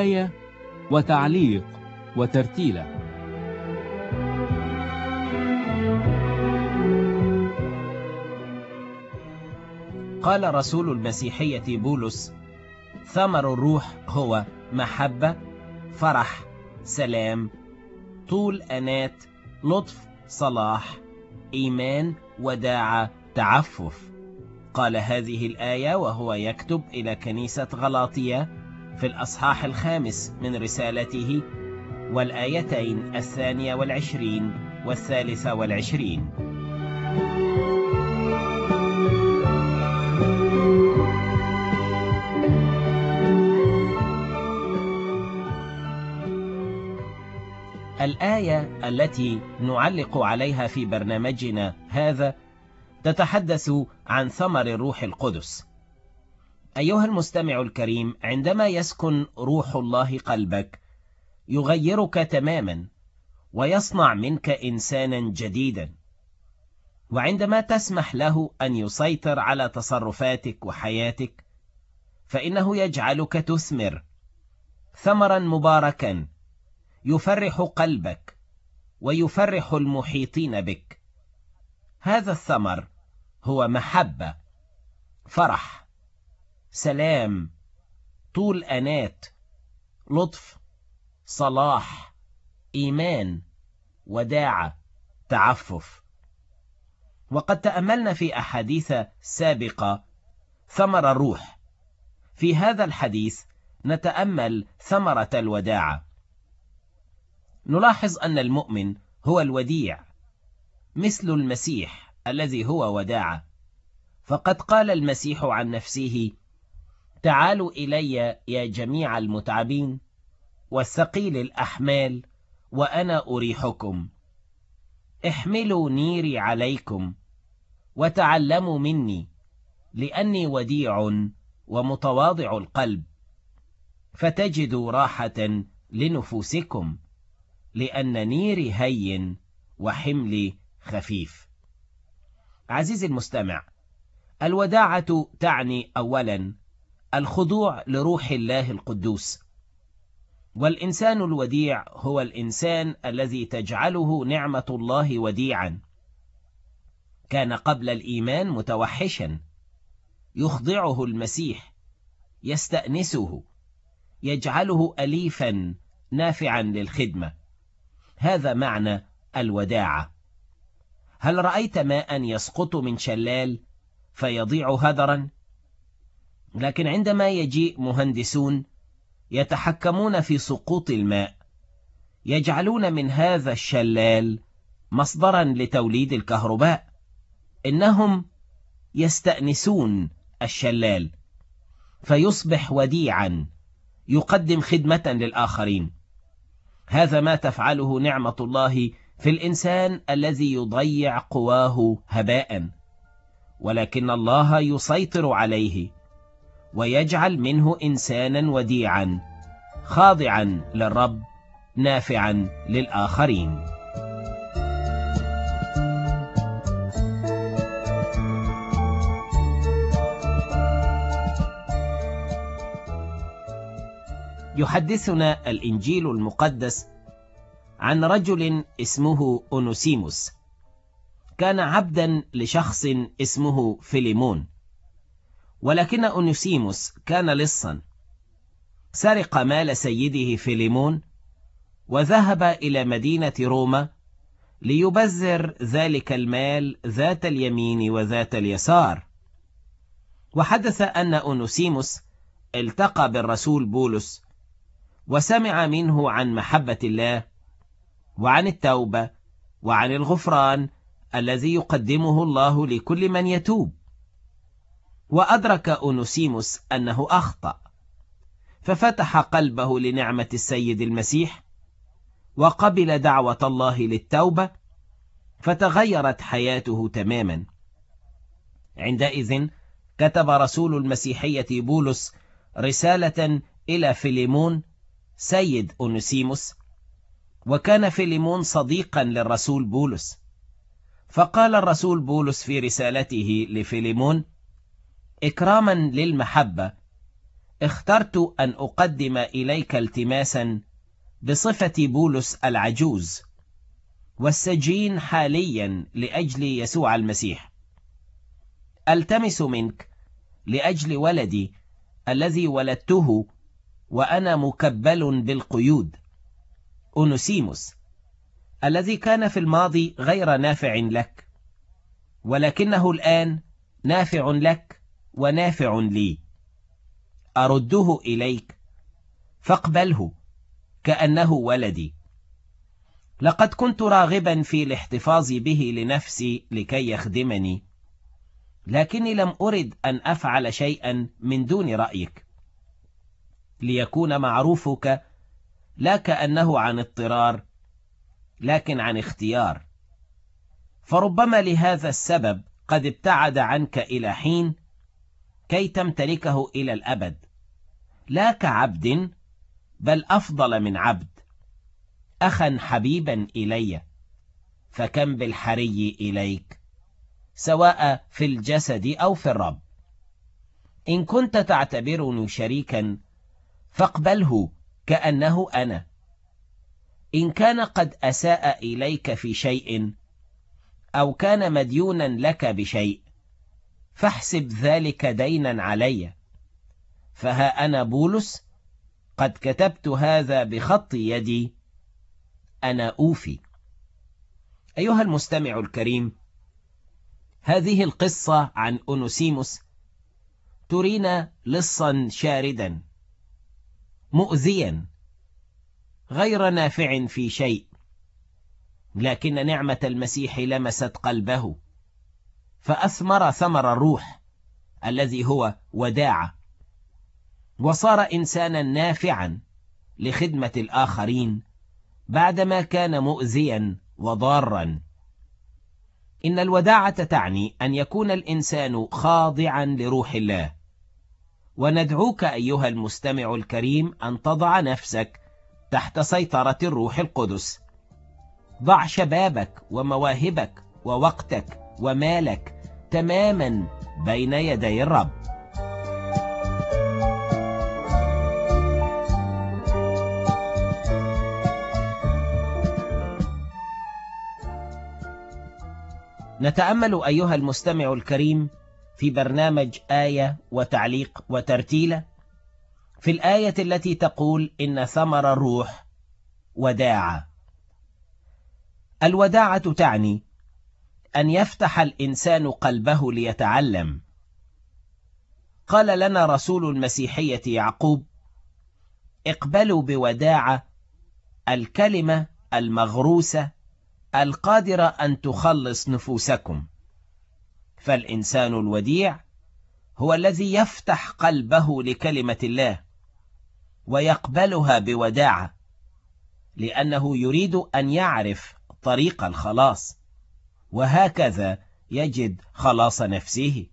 آية وتعليق وترتيلة. قال رسول المسيحية بولس: ثمر الروح هو محبة، فرح، سلام، طول أنات، لطف، صلاح، إيمان، وداعة، تعفف. قال هذه الآية وهو يكتب إلى كنيسة غلاطية في الأصحاح 5 من رسالته، والآيتين 22 و23. الآية التي نعلق عليها في برنامجنا هذا تتحدث عن ثمر الروح القدس. أيها المستمع الكريم، عندما يسكن روح الله قلبك يغيرك تماما ويصنع منك إنسانا جديدا، وعندما تسمح له أن يسيطر على تصرفاتك وحياتك فإنه يجعلك تثمر ثمرا مباركا يفرح قلبك ويفرح المحيطين بك. هذا الثمر هو محبة، فرح، سلام، طول أنات، لطف، صلاح، إيمان، وداعة، تعفف. وقد تأملنا في أحاديث سابقة ثمر الروح. في هذا الحديث نتأمل ثمرة الوداعة. نلاحظ أن المؤمن هو الوديع مثل المسيح الذي هو وداعة، فقد قال المسيح عن نفسه: تعالوا إلي يا جميع المتعبين والثقيل الأحمال وأنا أريحكم. احملوا نيري عليكم وتعلموا مني، لأني وديع ومتواضع القلب، فتجدوا راحة لنفوسكم، لأن نيري هين وحملي خفيف. عزيزي المستمع، الوداعة تعني أولا الخضوع لروح الله القدوس. والإنسان الوديع هو الإنسان الذي تجعله نعمة الله وديعا. كان قبل الإيمان متوحشا، يخضعه المسيح، يستأنسه، يجعله أليفا نافعا للخدمة. هذا معنى الوداعة. هل رأيت ماء يسقط من شلال فيضيع هدرا؟ لكن عندما يجيء مهندسون يتحكمون في سقوط الماء، يجعلون من هذا الشلال مصدرا لتوليد الكهرباء. إنهم يستأنسون الشلال فيصبح وديعا يقدم خدمة للآخرين. هذا ما تفعله نعمة الله في الإنسان الذي يضيع قواه هباء، ولكن الله يسيطر عليه ويجعل منه إنسانا وديعا خاضعا للرب نافعا للآخرين. يحدثنا الإنجيل المقدس عن رجل اسمه أونوسيموس، كان عبدا لشخص اسمه فيليمون. ولكن أونوسيموس كان لصا، سرق مال سيده فيليمون وذهب إلى مدينة روما ليبذر ذلك المال ذات اليمين وذات اليسار. وحدث أن أونوسيموس التقى بالرسول بولس وسمع منه عن محبة الله وعن التوبة وعن الغفران الذي يقدمه الله لكل من يتوب. وأدرك أونوسيموس أنه أخطأ، ففتح قلبه لنعمة السيد المسيح وقبل دعوة الله للتوبة، فتغيرت حياته تماما. عندئذ كتب رسول المسيحية بولس رسالة إلى فيليمون سيد أونوسيموس، وكان فيليمون صديقا للرسول بولس. فقال الرسول بولس في رسالته لفيليمون: إكراما للمحبة اخترت أن أقدم إليك التماسا بصفة بولس العجوز والسجين حاليا لأجل يسوع المسيح. ألتمس منك لأجل ولدي الذي ولدته وأنا مكبل بالقيود، أونوسيموس، الذي كان في الماضي غير نافع لك، ولكنه الآن نافع لك ونافع لي. أرده إليك فاقبله كأنه ولدي. لقد كنت راغبا في الاحتفاظ به لنفسي لكي يخدمني، لكني لم أرد أن أفعل شيئا من دون رأيك، ليكون معروفك لا كأنه عن اضطرار لكن عن اختيار. فربما لهذا السبب قد ابتعد عنك إلى حين كي تمتلكه إلى الأبد، لا كعبد بل أفضل من عبد، أخا حبيبا إلي، فكم بالحري إليك سواء في الجسد أو في الرب. إن كنت تعتبرني شريكا فاقبله كأنه أنا. إن كان قد أساء إليك في شيء أو كان مديونا لك بشيء فاحسب ذلك دينا علي، فها أنا بولس قد كتبت هذا بخط يدي، أنا أوفي. أيها المستمع الكريم، هذه القصة عن أونوسيموس ترينا لصا شاردا مؤذيا غير نافع في شيء، لكن نعمة المسيح لمست قلبه فأثمر ثمر الروح الذي هو وداعة، وصار إنسانا نافعا لخدمة الآخرين بعدما كان مؤذيا وضارا. إن الوداعة تعني أن يكون الإنسان خاضعا لروح الله، وندعوك أيها المستمع الكريم أن تضع نفسك تحت سيطرة الروح القدس. ضع شبابك ومواهبك ووقتك ومالك تماما بين يدي الرب. نتأمل أيها المستمع الكريم في برنامج آية وتعليق وترتيلة في الآية التي تقول إن ثمر الروح وداعة. الوداعة تعني أن يفتح الإنسان قلبه ليتعلم. قال لنا رسول المسيحية يعقوب: اقبلوا بوداعة الكلمة المغروسة القادرة أن تخلص نفوسكم. فالإنسان الوديع هو الذي يفتح قلبه لكلمة الله ويقبلها بوداعة، لأنه يريد أن يعرف طريق الخلاص، وهكذا يجد خلاص نفسه.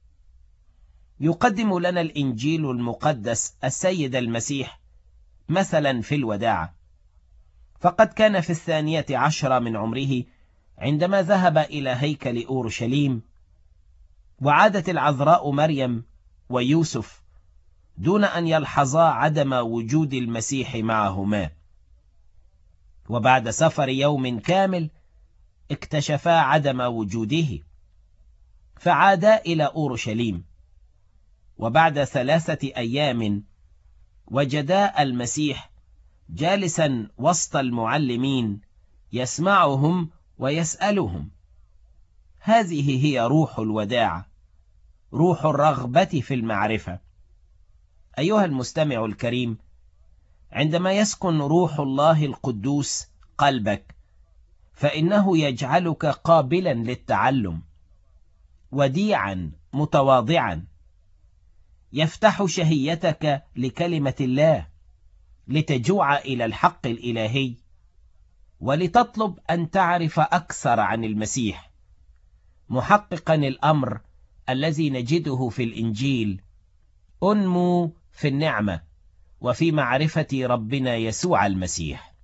يقدم لنا الإنجيل المقدس السيد المسيح مثلا في الوداعة، فقد كان في 12 من عمره عندما ذهب إلى هيكل أورشليم، وعادت العذراء مريم ويوسف دون أن يلحظا عدم وجود المسيح معهما. وبعد سفر يوم كامل اكتشفا عدم وجوده، فعادا إلى أورشليم، وبعد 3 أيام وجدا المسيح جالسا وسط المعلمين يسمعهم ويسألهم. هذه هي روح الوداعة، روح الرغبة في المعرفة. أيها المستمع الكريم، عندما يسكن روح الله القدوس قلبك فإنه يجعلك قابلا للتعلم، وديعا متواضعا، يفتح شهيتك لكلمة الله لتجوع إلى الحق الإلهي، ولتطلب أن تعرف أكثر عن المسيح، محققا الأمر الذي نجده في الإنجيل: أنمو في النعمة وفي معرفة ربنا يسوع المسيح.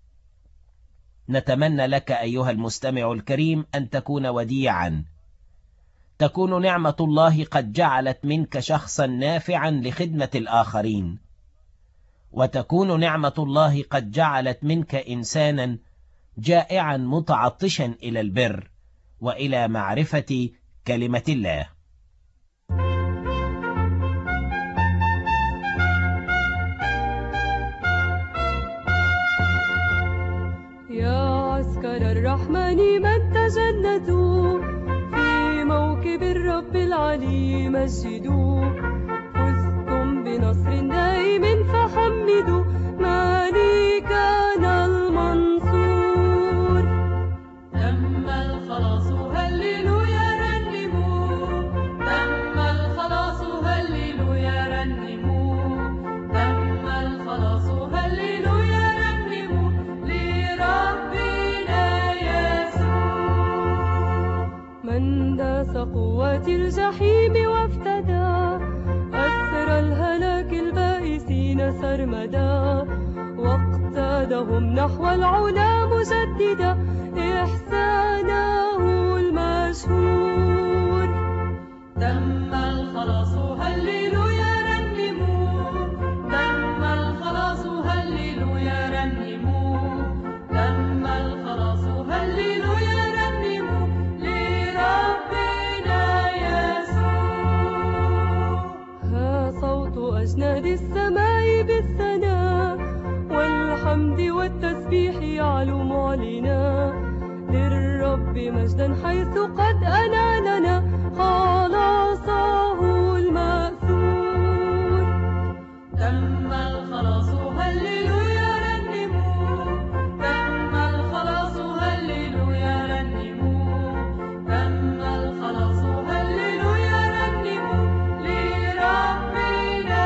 نتمنى لك أيها المستمع الكريم أن تكون وديعا، تكون نعمة الله قد جعلت منك شخصا نافعا لخدمة الآخرين، وتكون نعمة الله قد جعلت منك إنسانا جائعا متعطشا إلى البر وإلى معرفة كلمة الله. يا عسكر الرحمن من تجندوا في موكب الرب العلي مجدوا، فزتم بنصر دائم فحمدوا مالكنا المنصور. تم الخلاص هللويا رنموا، تم الخلاص هللويا رنموا، تم الخلاص هللويا رنموا لربنا يسوع. من داس قوات الجحيم وافتدى أسر الهلاك البائسين سرمدا، واقتادهم نحو العلا مجددا إحسانه المشهور. تم الخلاص هللويا رنموا، تم الخلاص هللويا رنموا، تم الخلاص هللويا رنموا لربنا يسوع. ها صوت أجناد السماء بالثناء والحمد والتسبيح يعلو معلنا، للرب مجدا حيث قد أنالنا خلاصه المأثور. تم الخلاص هللويا رنموا، تم الخلاص هللويا رنموا، تم الخلاص هللويا رنموا لربنا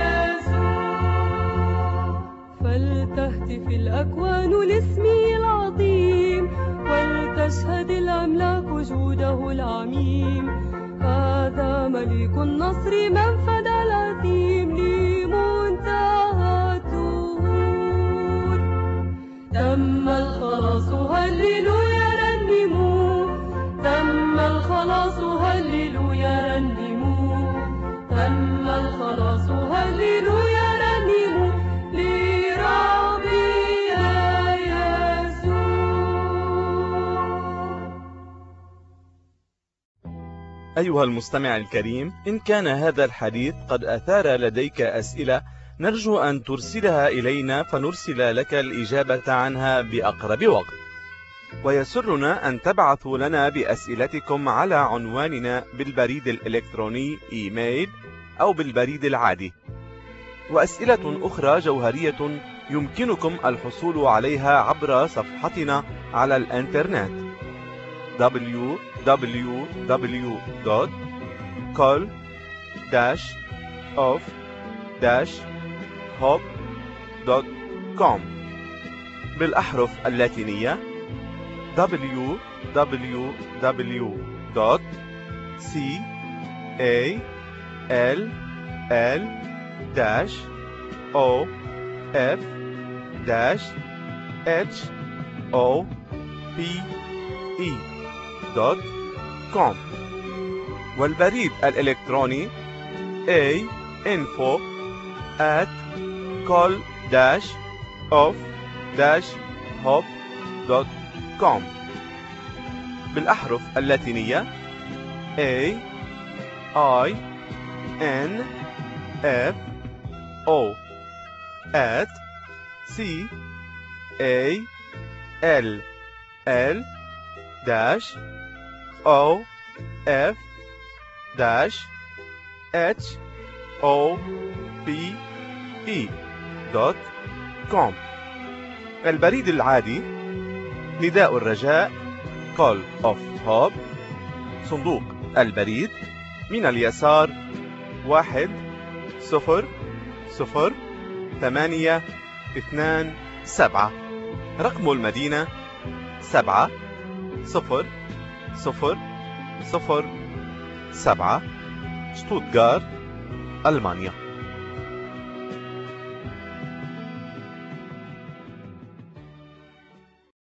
يسوع. فلتهتف الأكوان لاسمه العظيم، ولتشهد الأملاك جوده العميم. هذا ملك النصر من فدى العظيم لمنتهى الدهور. تم الخلاص هللويا رنموا، تم الخلاص هللويا رنموا، تم الخلاص هللويا رنموا لربنا يسوع. أيها المستمع الكريم، إن كان هذا الحديث قد أثار لديك أسئلة نرجو أن ترسلها إلينا فنرسل لك الإجابة عنها بأقرب وقت. ويسرنا أن تبعثوا لنا بأسئلتكم على عنواننا بالبريد الإلكتروني إيميل أو بالبريد العادي. وأسئلة أخرى جوهرية يمكنكم الحصول عليها عبر صفحتنا على الإنترنت www.call-of-hope.com بالأحرف اللاتينية www.call-of-hope.com والبريد الإلكتروني info@call-of-hope.com بالأحرف اللاتينية CALL-OF@CALL-OF-HOPE.com البريد العادي نداء الرجاء Call of Hope، صندوق البريد من اليسار 1002827، رقم المدينة 70007، شتوتغارت، ألمانيا.